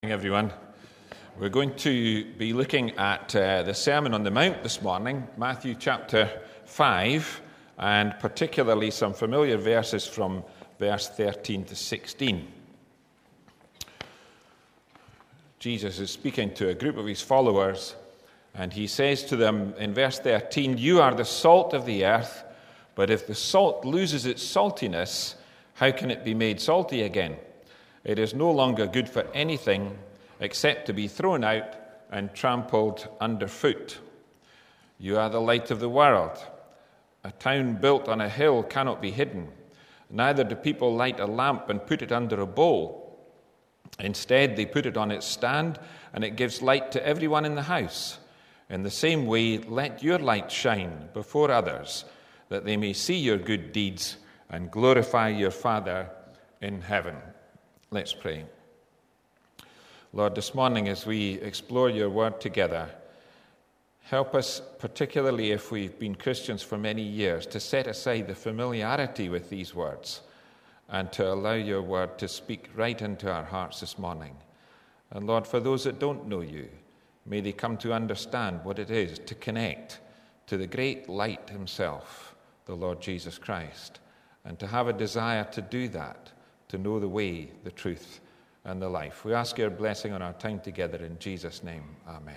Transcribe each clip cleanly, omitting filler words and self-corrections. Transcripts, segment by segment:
Everyone. We're going to be looking at the Sermon on the Mount this morning, Matthew chapter 5, and particularly some familiar verses from verse 13 to 16. Jesus is speaking to a group of his followers, and he says to them in verse 13, "You are the salt of the earth, but if the salt loses its saltiness, how can it be made salty again? It is no longer good for anything except to be thrown out and trampled underfoot. You are the light of the world. A town built on a hill cannot be hidden. Neither do people light a lamp and put it under a bowl. Instead, they put it on its stand, and it gives light to everyone in the house. In the same way, let your light shine before others, that they may see your good deeds and glorify your Father in heaven." Let's pray. Lord, this morning as we explore your word together, help us, particularly if we've been Christians for many years, to set aside the familiarity with these words and to allow your word to speak right into our hearts this morning. And Lord, for those that don't know you, may they come to understand what it is to connect to the great light himself, the Lord Jesus Christ, and to have a desire to do that, to know the way, the truth, and the life. We ask your blessing on our time together in Jesus' name. Amen.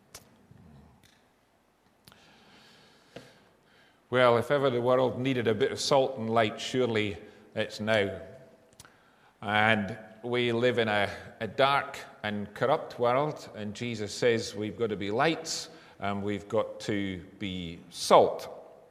Well, if ever the world needed a bit of salt and light, surely it's now. And we live in a dark and corrupt world, and Jesus says we've got to be lights and we've got to be salt.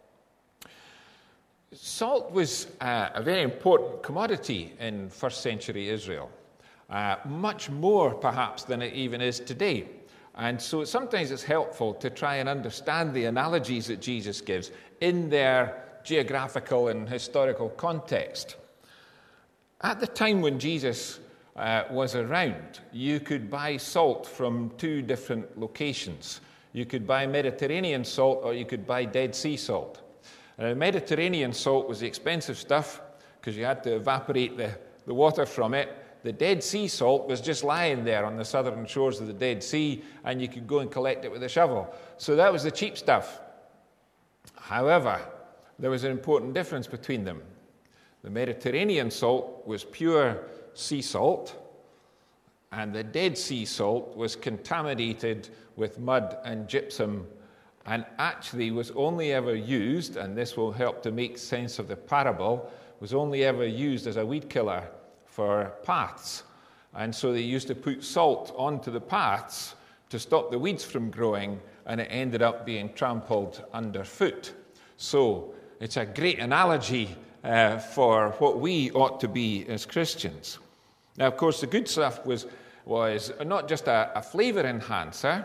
Salt was a very important commodity in first century Israel, much more perhaps than it even is today. And so sometimes it's helpful to try and understand the analogies that Jesus gives in their geographical and historical context. At the time when Jesus was around, you could buy salt from two different locations. You could buy Mediterranean salt or you could buy Dead Sea salt. Mediterranean salt was the expensive stuff because you had to evaporate the water from it. The Dead Sea salt was just lying there on the southern shores of the Dead Sea, and you could go and collect it with a shovel. So that was the cheap stuff. However, there was an important difference between them. The Mediterranean salt was pure sea salt, and the Dead Sea salt was contaminated with mud and gypsum, and actually was only ever used, and this will help to make sense of the parable, was only ever used as a weed killer for paths. And so they used to put salt onto the paths to stop the weeds from growing, and it ended up being trampled underfoot. So it's a great analogy for what we ought to be as Christians. Now, of course, the good stuff was not just a flavor enhancer,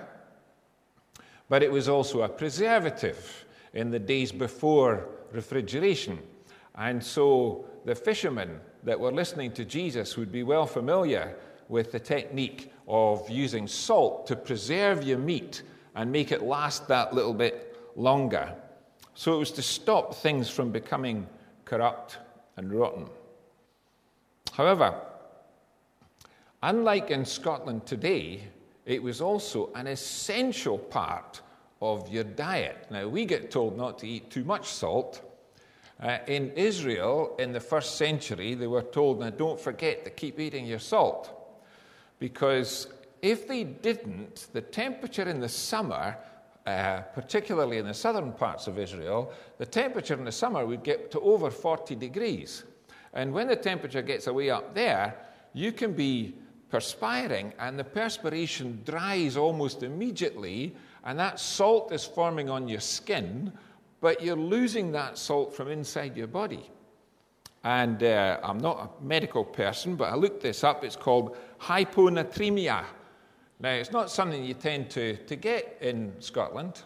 but it was also a preservative in the days before refrigeration. And so the fishermen that were listening to Jesus would be well familiar with the technique of using salt to preserve your meat and make it last that little bit longer. So it was to stop things from becoming corrupt and rotten. However, unlike in Scotland today, it was also an essential part of your diet. Now, we get told not to eat too much salt. In Israel, in the first century, they were told, now don't forget to keep eating your salt. Because if they didn't, the temperature in the summer, particularly in the southern parts of Israel, the temperature in the summer would get to over 40 degrees. And when the temperature gets away up there, you can be perspiring, and the perspiration dries almost immediately, and that salt is forming on your skin, but you're losing that salt from inside your body. And I'm not a medical person, but I looked this up. It's called hyponatremia. Now, it's not something you tend to get in Scotland,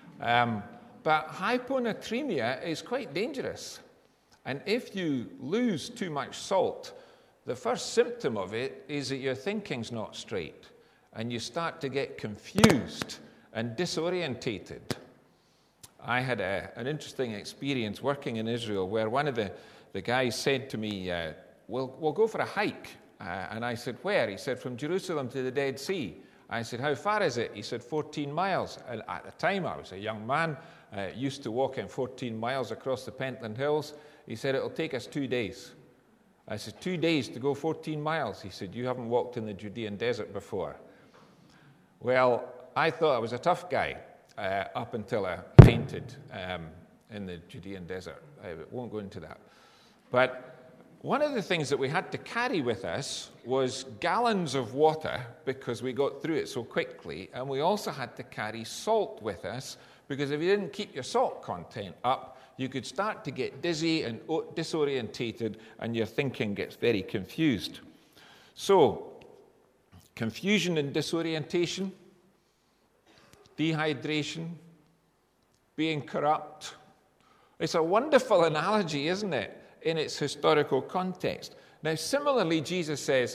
but hyponatremia is quite dangerous. And if you lose too much salt, the first symptom of it is that your thinking's not straight, and you start to get confused and disorientated. I had an interesting experience working in Israel where one of the guys said to me, we'll go for a hike. And I said, where? He said, from Jerusalem to the Dead Sea. I said, how far is it? He said, 14 miles. And at the time, I was a young man, used to walking 14 miles across the Pentland Hills. He said, it'll take us 2 days. I said, 2 days to go 14 miles? He said, you haven't walked in the Judean desert before. Well, I thought I was a tough guy up until I fainted in the Judean desert. I won't go into that. But one of the things that we had to carry with us was gallons of water because we got through it so quickly, and we also had to carry salt with us because if you didn't keep your salt content up, you could start to get dizzy and disorientated, and your thinking gets very confused. So, confusion and disorientation, dehydration, being corrupt. It's a wonderful analogy, isn't it, in its historical context. Now, similarly, Jesus says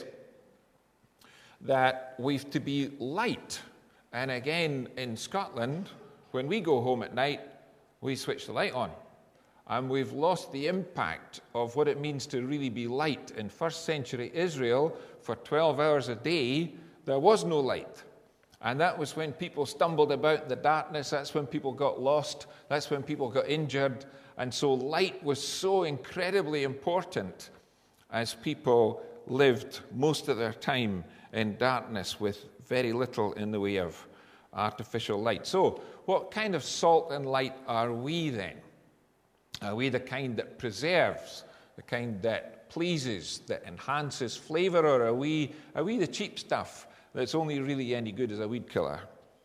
that we've to be light. And again, in Scotland, when we go home at night, we switch the light on. And we've lost the impact of what it means to really be light. In first century Israel, for 12 hours a day, there was no light. And that was when people stumbled about in the darkness. That's when people got lost. That's when people got injured. And so light was so incredibly important as people lived most of their time in darkness with very little in the way of artificial light. So what kind of salt and light are we then? Are we the kind that preserves, the kind that pleases, that enhances flavor, or are we the cheap stuff that's only really any good as a weed killer?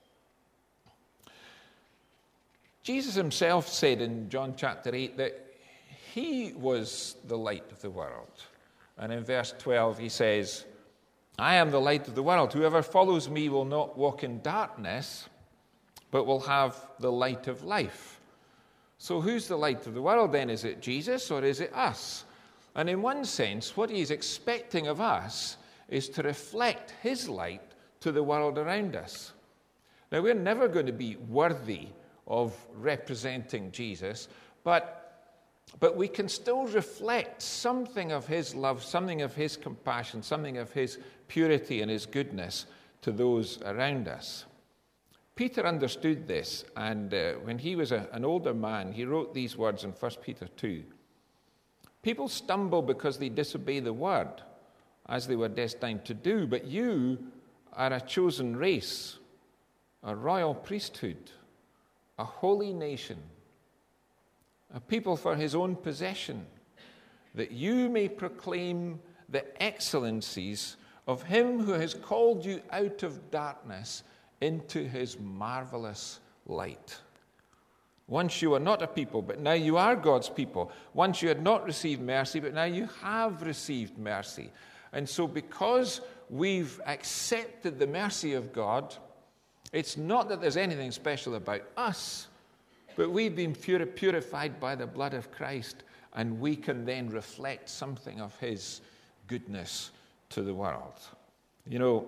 Jesus himself said in John chapter 8 that he was the light of the world. And in verse 12 he says, I am the light of the world. Whoever follows me will not walk in darkness, but will have the light of life. So who's the light of the world then? Is it Jesus or is it us? And in one sense, what he's expecting of us is to reflect his light to the world around us. Now, we're never going to be worthy of representing Jesus, but we can still reflect something of his love, something of his compassion, something of his purity and his goodness to those around us. Peter understood this, and when he was an older man, he wrote these words in 1 Peter 2. People stumble because they disobey the word, as they were destined to do, but you are a chosen race, a royal priesthood, a holy nation, a people for his own possession, that you may proclaim the excellencies of him who has called you out of darkness into his marvelous light. Once you were not a people, but now you are God's people. Once you had not received mercy, but now you have received mercy. And so because we've accepted the mercy of God, it's not that there's anything special about us, but we've been purified by the blood of Christ, and we can then reflect something of his goodness to the world. You know,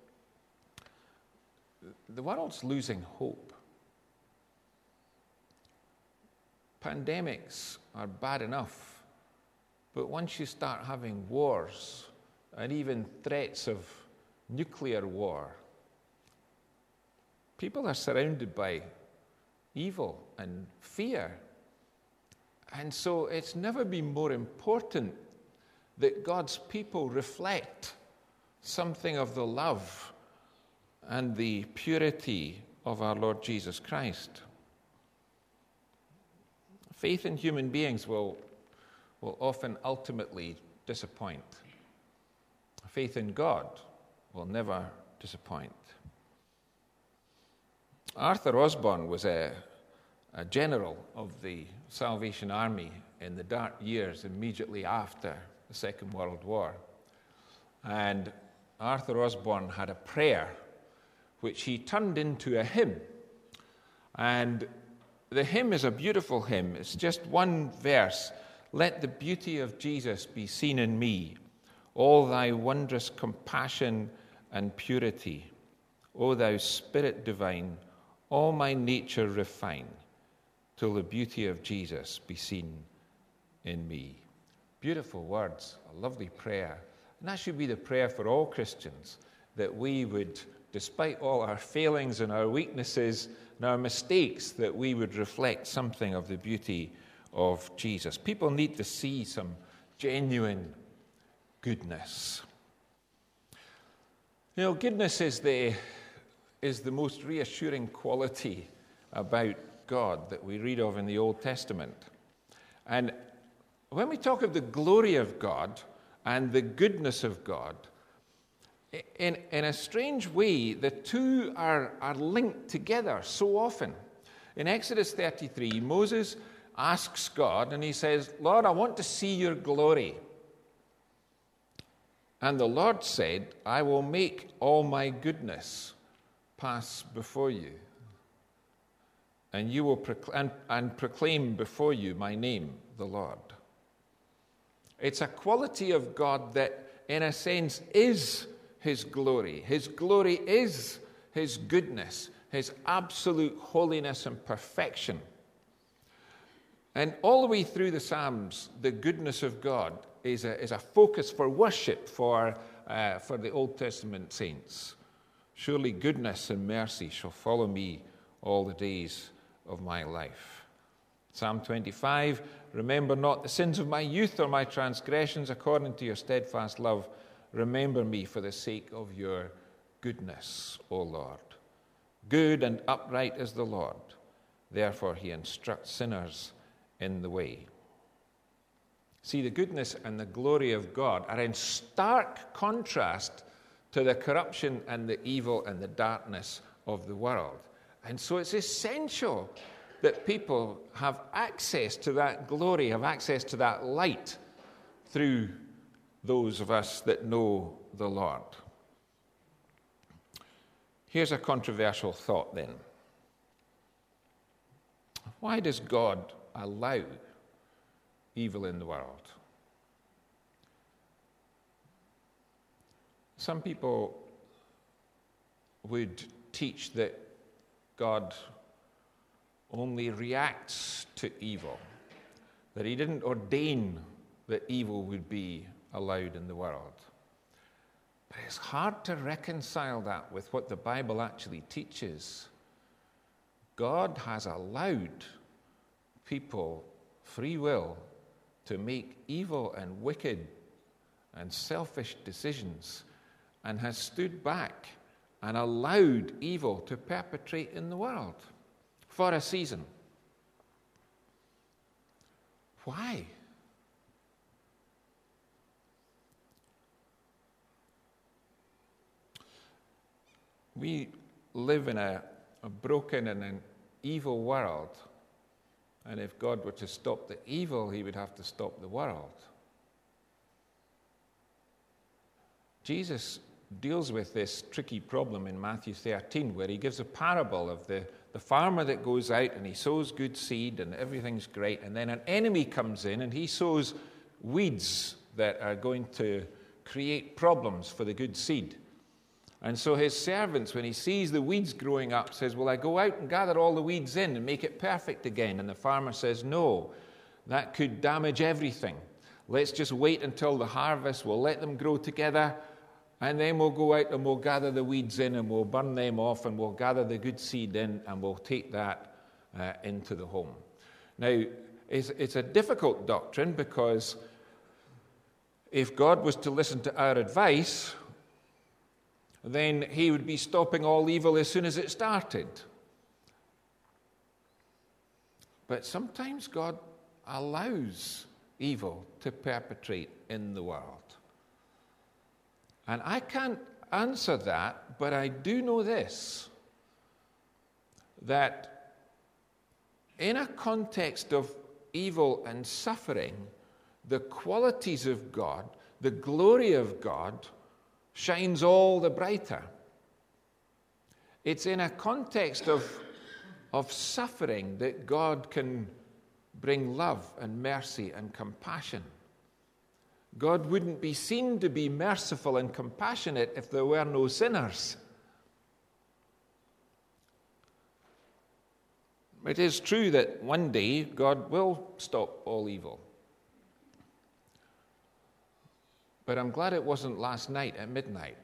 the world's losing hope. Pandemics are bad enough, but once you start having wars and even threats of nuclear war, people are surrounded by evil and fear. And so it's never been more important that God's people reflect something of the love and the purity of our Lord Jesus Christ. Faith in human beings will often ultimately disappoint. Faith in God will never disappoint. Arthur Osborne was a general of the Salvation Army in the dark years immediately after the Second World War. And Arthur Osborne had a prayer which he turned into a hymn. And the hymn is a beautiful hymn. It's just one verse. Let the beauty of Jesus be seen in me, all thy wondrous compassion and purity. O thou Spirit divine, all my nature refine, till the beauty of Jesus be seen in me. Beautiful words, a lovely prayer. And that should be the prayer for all Christians, that we would, despite all our failings and our weaknesses and our mistakes, that we would reflect something of the beauty of Jesus. People need to see some genuine goodness. You know, goodness is the most reassuring quality about God that we read of in the Old Testament. And when we talk of the glory of God and the goodness of God, in a strange way, the two are linked together so often. In Exodus 33, Moses asks God, and he says, Lord, I want to see your glory. And the Lord said, I will make all my goodness pass before you, and you will proclaim before you my name, the Lord. It's a quality of God that, in a sense, is his glory. His glory is his goodness, his absolute holiness and perfection. And all the way through the Psalms, the goodness of God is a focus for worship for the Old Testament saints. Surely goodness and mercy shall follow me all the days of my life. Psalm 25, remember not the sins of my youth or my transgressions, according to your steadfast love. Remember me for the sake of your goodness, O Lord. Good and upright is the Lord. Therefore he instructs sinners in the way. See, the goodness and the glory of God are in stark contrast to the corruption and the evil and the darkness of the world. And so it's essential that people have access to that glory, have access to that light through those of us that know the Lord. Here's a controversial thought then. Why does God allow evil in the world? Some people would teach that God only reacts to evil, that he didn't ordain that evil would be allowed in the world. But it's hard to reconcile that with what the Bible actually teaches. God has allowed people free will to make evil and wicked and selfish decisions, and has stood back and allowed evil to perpetrate in the world for a season. Why? We live in a broken and an evil world, and if God were to stop the evil, he would have to stop the world. Jesus deals with this tricky problem in Matthew 13, where he gives a parable of the farmer that goes out and he sows good seed and everything's great, and then an enemy comes in and he sows weeds that are going to create problems for the good seed. And so his servants, when he sees the weeds growing up, says, well, I go out and gather all the weeds in and make it perfect again. And the farmer says, no, that could damage everything. Let's just wait until the harvest. We'll let them grow together, and then we'll go out and we'll gather the weeds in and we'll burn them off, and we'll gather the good seed in and we'll take that into the home. Now, it's a difficult doctrine, because if God was to listen to our advice, then he would be stopping all evil as soon as it started. But sometimes God allows evil to perpetrate in the world. And I can't answer that, but I do know this, that in a context of evil and suffering, the qualities of God, the glory of God, shines all the brighter. It's in a context of suffering that God can bring love and mercy and compassion. God wouldn't be seen to be merciful and compassionate if there were no sinners. It is true that one day God will stop all evil. But I'm glad it wasn't last night at midnight,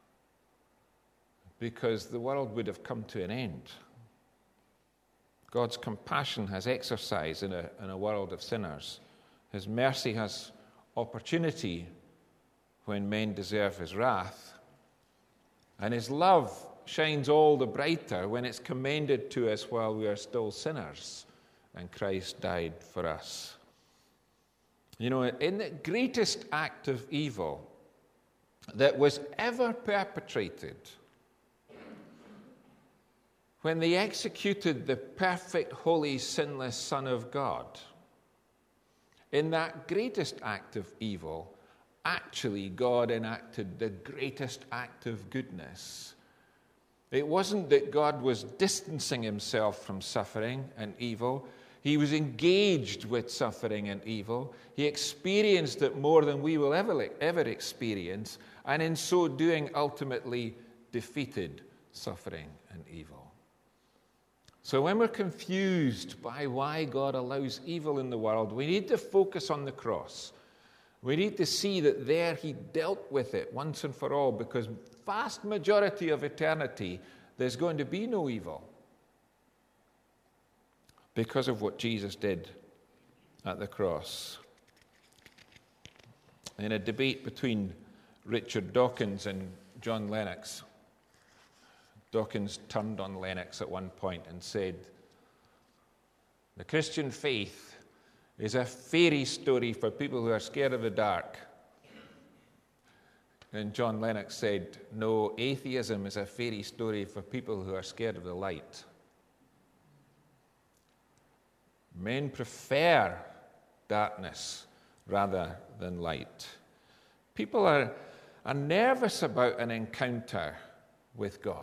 because the world would have come to an end. God's compassion has exercise in a world of sinners. His mercy has opportunity when men deserve his wrath. And his love shines all the brighter when it's commended to us while we are still sinners and Christ died for us. You know, in the greatest act of evil that was ever perpetrated, when they executed the perfect, holy, sinless Son of God, in that greatest act of evil, actually God enacted the greatest act of goodness. It wasn't that God was distancing himself from suffering and evil. He was engaged with suffering and evil. He experienced it more than we will ever experience, and in so doing ultimately defeated suffering and evil. So when we're confused by why God allows evil in the world, we need to focus on the cross. We need to see that there he dealt with it once and for all, because vast majority of eternity there's going to be no evil because of what Jesus did at the cross. In a debate between Richard Dawkins and John Lennox, Dawkins turned on Lennox at one point and said, "The Christian faith is a fairy story for people who are scared of the dark." And John Lennox said, "No, atheism is a fairy story for people who are scared of the light." Men prefer darkness rather than light. People are nervous about an encounter with God.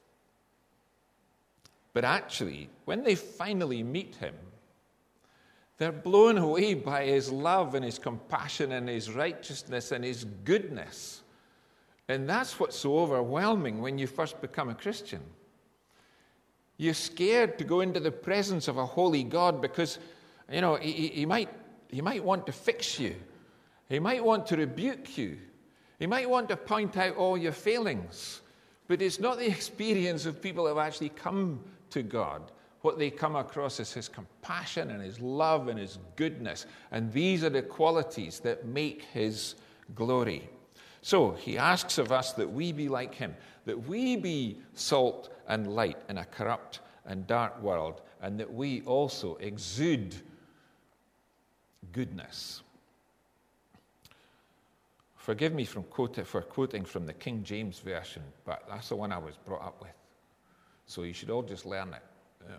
But actually, when they finally meet him, they're blown away by his love and his compassion and his righteousness and his goodness. And that's what's so overwhelming when you first become a Christian. You're scared to go into the presence of a holy God because, you know, he might want to fix you. He might want to rebuke you. He might want to point out all your failings. But it's not the experience of people who have actually come to God. What they come across is his compassion and his love and his goodness. And these are the qualities that make his glory. So he asks of us that we be like him, that we be salt and light in a corrupt and dark world, and that we also exude goodness. Forgive me for quoting from the King James Version, but that's the one I was brought up with. So you should all just learn it. Yeah.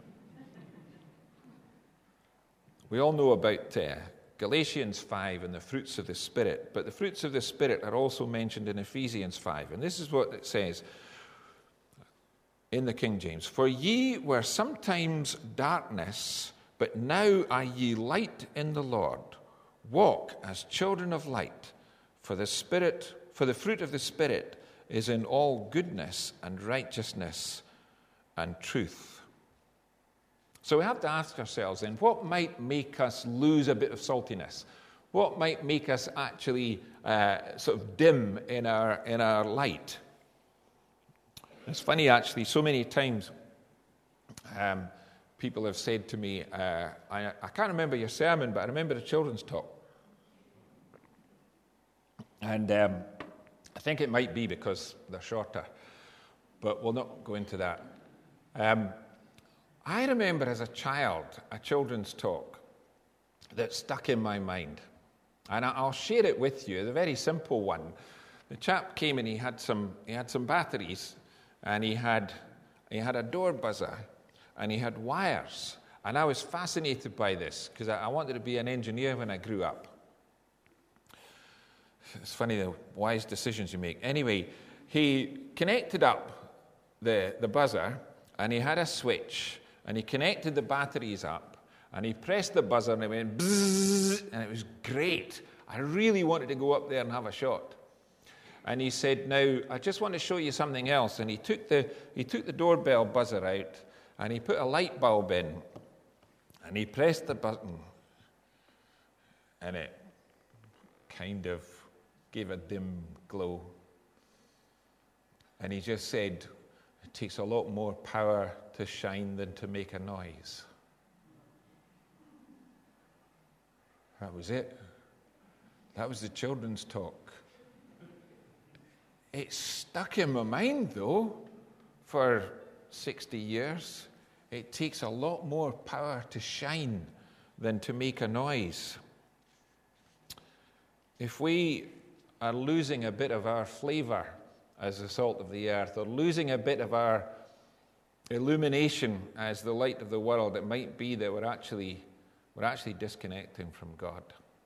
We all know about Galatians 5 and the fruits of the Spirit, but the fruits of the Spirit are also mentioned in Ephesians 5. And this is what it says in the King James. "For ye were sometimes darkness, but now are ye light in the Lord. Walk as children of light, for the fruit of the Spirit is in all goodness and righteousness and truth." So we have to ask ourselves then, what might make us lose a bit of saltiness? What might make us actually sort of dim in our light? It's funny, actually, so many times people have said to me, I can't remember your sermon, but I remember the children's talk. And I think it might be because they're shorter, but we'll not go into that. I remember as a child a children's talk that stuck in my mind. And I'll share it with you, the very simple one. The chap came and he had some batteries, and he had a door buzzer, and he had wires. And I was fascinated by this because I wanted to be an engineer when I grew up. It's funny the wise decisions you make. Anyway, he connected up the buzzer, and he had a switch, and he connected the batteries up, and he pressed the buzzer, and it went bzzz, and it was great. I really wanted to go up there and have a shot. And he said, "Now, I just want to show you something else." And he took the doorbell buzzer out, and he put a light bulb in, and he pressed the button, and it kind of gave a dim glow. And he just said, it takes a lot more power to shine than to make a noise. That was it. That was the children's talk. It stuck in my mind, though, for 60 years. It takes a lot more power to shine than to make a noise. If we are losing a bit of our flavor as the salt of the earth, or losing a bit of our illumination as the light of the world, it might be that we're actually disconnecting from God.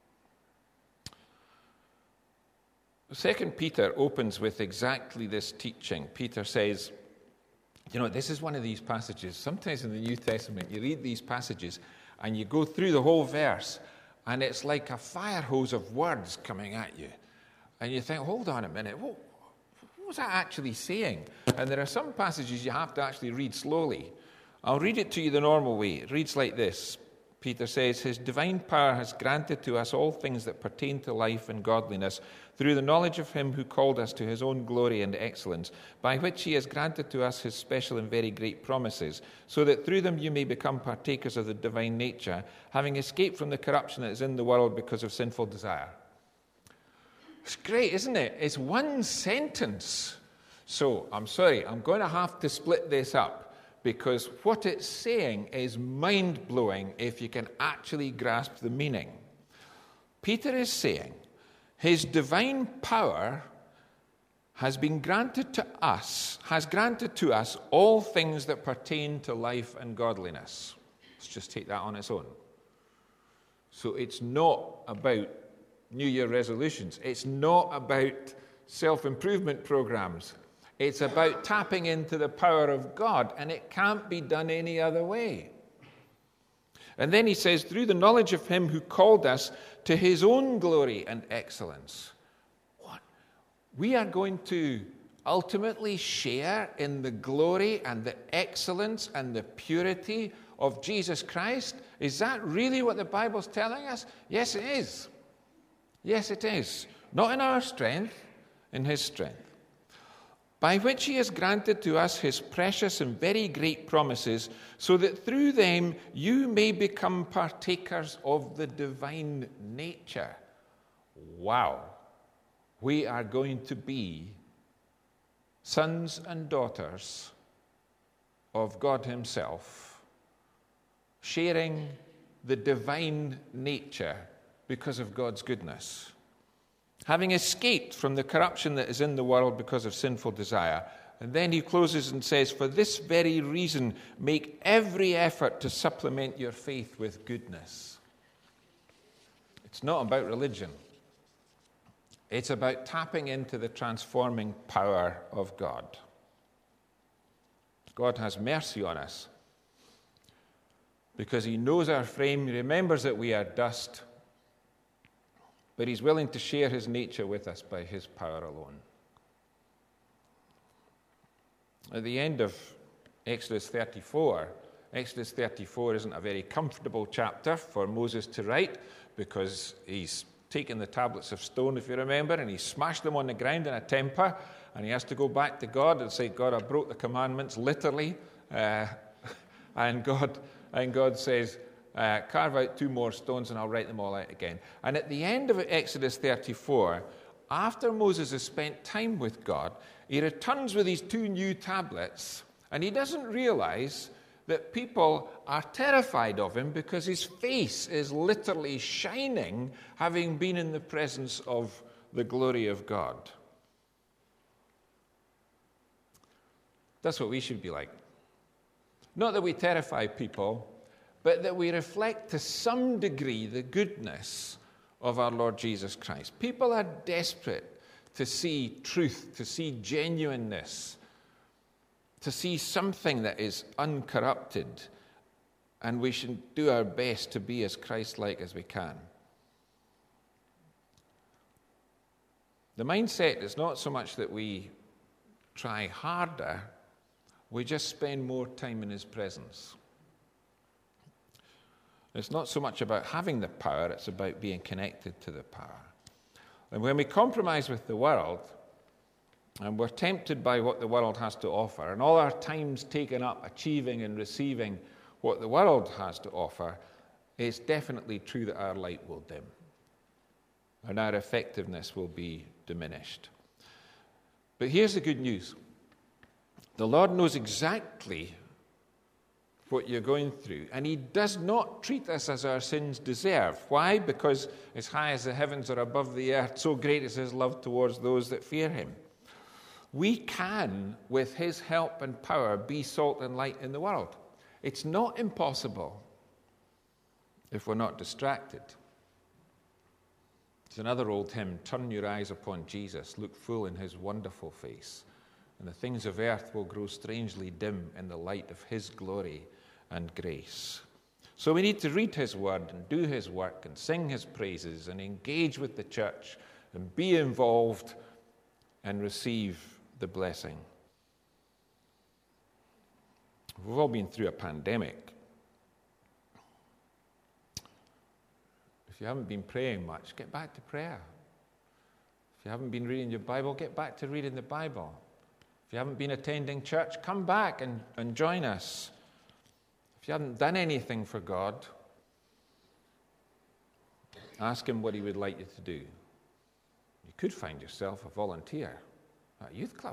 2 Peter opens with exactly this teaching. Peter says, this is one of these passages. Sometimes in the New Testament, you read these passages and you go through the whole verse, and it's like a fire hose of words coming at you. And you think, hold on a minute, what was that actually saying? And there are some passages you have to actually read slowly. I'll read it to you the normal way. It reads like this. Peter says, His divine power has granted to us all things that pertain to life and godliness through the knowledge of Him who called us to His own glory and excellence, by which He has granted to us His special and very great promises, so that through them you may become partakers of the divine nature, having escaped from the corruption that is in the world because of sinful desire. It's great, isn't it? It's one sentence. So, I'm sorry, I'm going to have to split this up, because what it's saying is mind-blowing if you can actually grasp the meaning. Peter is saying, His divine power has granted to us all things that pertain to life and godliness. Let's just take that on its own. So it's not about New Year resolutions. It's not about self-improvement programs. It's about tapping into the power of God, and it can't be done any other way. And then he says, through the knowledge of Him who called us to His own glory and excellence. What? We are going to ultimately share in the glory and the excellence and the purity of Jesus Christ? Is that really what the Bible's telling us? Yes, it is. Yes, it is. Not in our strength, in His strength. By which He has granted to us His precious and very great promises, so that through them you may become partakers of the divine nature. Wow. We are going to be sons and daughters of God Himself, sharing the divine nature because of God's goodness. Having escaped from the corruption that is in the world because of sinful desire. And then he closes and says, for this very reason, make every effort to supplement your faith with goodness. It's not about religion. It's about tapping into the transforming power of God. God has mercy on us because He knows our frame. He remembers that we are dust. But He's willing to share His nature with us by His power alone. At the end of Exodus 34 isn't a very comfortable chapter for Moses to write, because he's taken the tablets of stone, if you remember, and he smashed them on the ground in a temper, and he has to go back to God and say, God, I broke the commandments, literally. And God says, carve out 2 more stones and I'll write them all out again. And at the end of Exodus 34, after Moses has spent time with God, he returns with these 2 new tablets, and he doesn't realize that people are terrified of him because his face is literally shining, having been in the presence of the glory of God. That's what we should be like. Not that we terrify people, but that we reflect to some degree the goodness of our Lord Jesus Christ. People are desperate to see truth, to see genuineness, to see something that is uncorrupted, and we should do our best to be as Christ-like as we can. The mindset is not so much that we try harder, we just spend more time in His presence. It's not so much about having the power, it's about being connected to the power. And when we compromise with the world, and we're tempted by what the world has to offer, and all our time's taken up achieving and receiving what the world has to offer, it's definitely true that our light will dim and our effectiveness will be diminished. But here's the good news. The Lord knows exactly what you're going through, and he does not treat us as our sins deserve. Why? Because as high as the heavens are above the earth, so great is his love towards those that fear him. We can, with his help and power, be salt and light in the world. It's not impossible if we're not distracted. There's another old hymn, turn your eyes upon Jesus, look full in his wonderful face, and the things of earth will grow strangely dim in the light of his glory and grace. So we need to read his word and do his work and sing his praises and engage with the church and be involved and receive the blessing. We've all been through a pandemic. If you haven't been praying much, get back to prayer. If you haven't been reading your Bible, get back to reading the Bible. If you haven't been attending church, come back and join us. If you haven't done anything for God, ask him what he would like you to do. You could find yourself a volunteer at a youth club.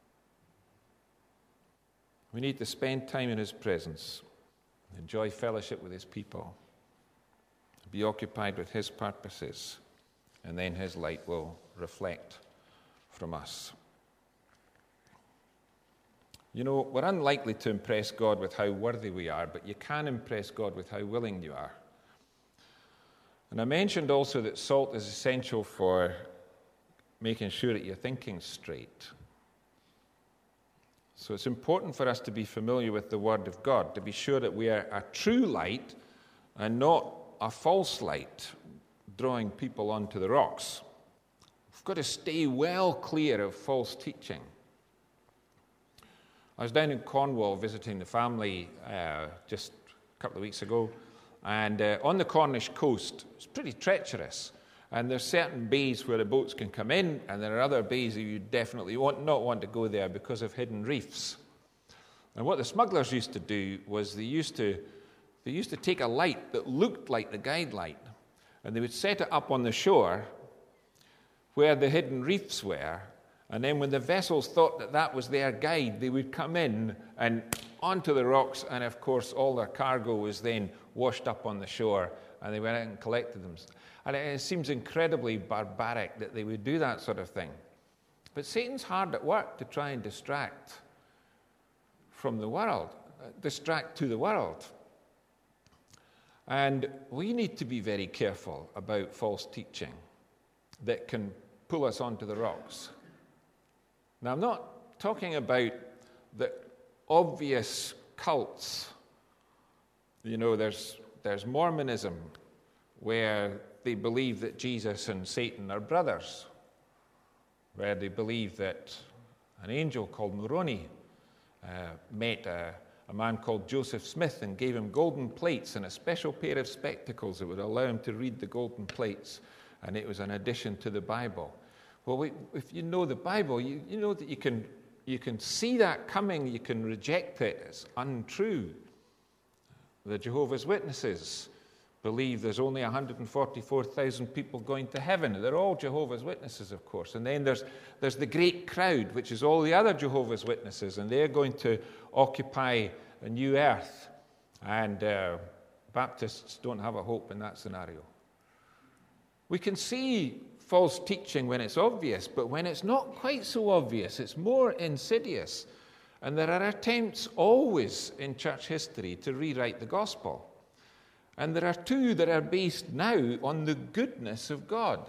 We need to spend time in his presence, enjoy fellowship with his people, be occupied with his purposes, and then his light will reflect from us. You know, we're unlikely to impress God with how worthy we are, but you can impress God with how willing you are. And I mentioned also that salt is essential for making sure that your thinking's straight. So it's important for us to be familiar with the Word of God, to be sure that we are a true light and not a false light, drawing people onto the rocks. We've got to stay well clear of false teaching. I was down in Cornwall visiting the family just a couple of weeks ago, and on the Cornish coast, it's pretty treacherous. And there's certain bays where the boats can come in, and there are other bays that you definitely not want to go there because of hidden reefs. And what the smugglers used to do was they used to take a light that looked like the guide light, and they would set it up on the shore where the hidden reefs were, and then when the vessels thought that that was their guide, they would come in and onto the rocks, and of course all their cargo was then washed up on the shore, and they went out and collected them. And it seems incredibly barbaric that they would do that sort of thing. But Satan's hard at work to try and distract from the world, distract to the world. And we need to be very careful about false teaching that can pull us onto the rocks. Now, I'm not talking about the obvious cults. You know, there's Mormonism, where they believe that Jesus and Satan are brothers, where they believe that an angel called Moroni met a man called Joseph Smith and gave him golden plates and a special pair of spectacles that would allow him to read the golden plates, and it was an addition to the Bible. Well, if you know the Bible, you know that you can see that coming, you can reject it as untrue. The Jehovah's Witnesses believe there's only 144,000 people going to heaven. They're all Jehovah's Witnesses, of course. And then there's the great crowd, which is all the other Jehovah's Witnesses, and they're going to occupy a new earth. And Baptists don't have a hope in that scenario. We can see false teaching when it's obvious, but when it's not quite so obvious, it's more insidious. And there are attempts always in church history to rewrite the gospel. And there are two that are based now on the goodness of God.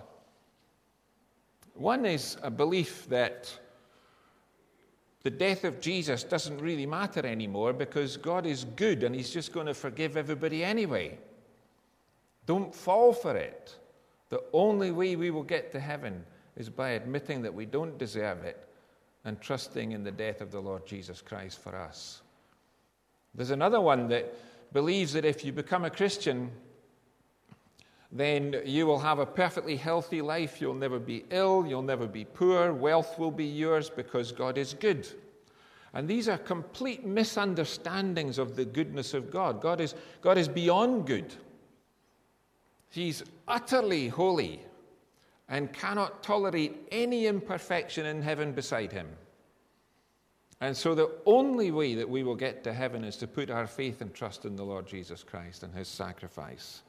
One is a belief that the death of Jesus doesn't really matter anymore because God is good and he's just going to forgive everybody anyway. Don't fall for it. The only way we will get to heaven is by admitting that we don't deserve it and trusting in the death of the Lord Jesus Christ for us. There's another one that believes that if you become a Christian, then you will have a perfectly healthy life. You'll never be ill. You'll never be poor. Wealth will be yours because God is good. And these are complete misunderstandings of the goodness of God. God is beyond good. He's utterly holy and cannot tolerate any imperfection in heaven beside him. And so the only way that we will get to heaven is to put our faith and trust in the Lord Jesus Christ and his sacrifice.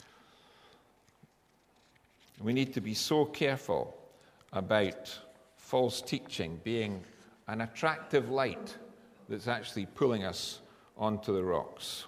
We need to be so careful about false teaching being an attractive light that's actually pulling us onto the rocks.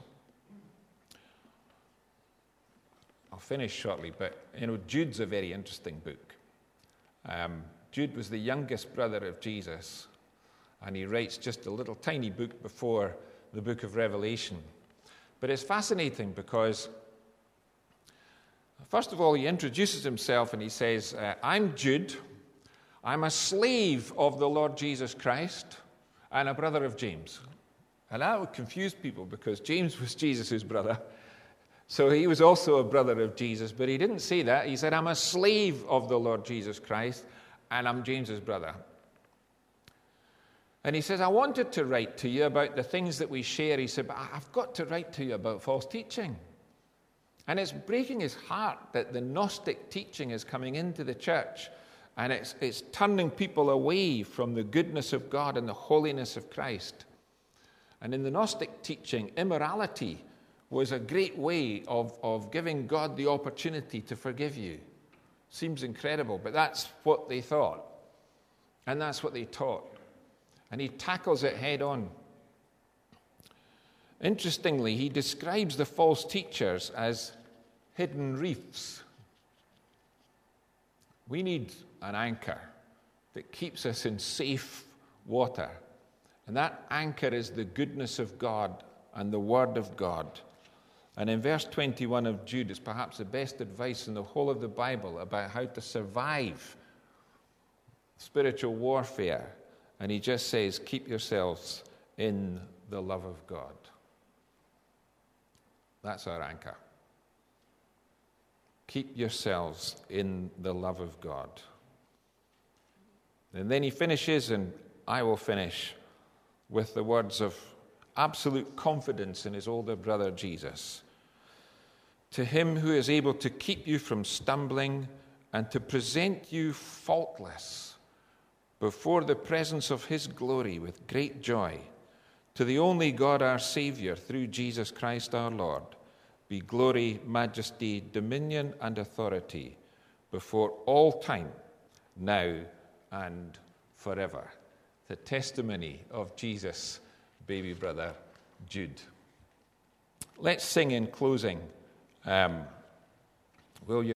I'll finish shortly, but Jude's a very interesting book. Jude was the youngest brother of Jesus, and he writes just a little tiny book before the book of Revelation. But it's fascinating because, first of all, he introduces himself and he says, I'm Jude. I'm a slave of the Lord Jesus Christ and a brother of James. And that would confuse people because James was Jesus' brother. So he was also a brother of Jesus, but he didn't say that. He said, I'm a slave of the Lord Jesus Christ and I'm James's brother. And he says, I wanted to write to you about the things that we share. He said, but I've got to write to you about false teaching. And it's breaking his heart that the Gnostic teaching is coming into the church. And it's turning people away from the goodness of God and the holiness of Christ. And in the Gnostic teaching, immorality was a great way of giving God the opportunity to forgive you. Seems incredible, but that's what they thought. And that's what they taught. And he tackles it head on. Interestingly, he describes the false teachers as hidden reefs. We need an anchor that keeps us in safe water. And that anchor is the goodness of God and the Word of God. And in verse 21 of Jude is perhaps the best advice in the whole of the Bible about how to survive spiritual warfare. And he just says, keep yourselves in the love of God. That's our anchor. Keep yourselves in the love of God. And then he finishes, and I will finish, with the words of absolute confidence in his older brother Jesus. To him who is able to keep you from stumbling and to present you faultless before the presence of his glory with great joy, to the only God our Savior, through Jesus Christ our Lord, be glory, majesty, dominion, and authority before all time, now and forever. The testimony of Jesus' baby brother, Jude. Let's sing in closing. Will you?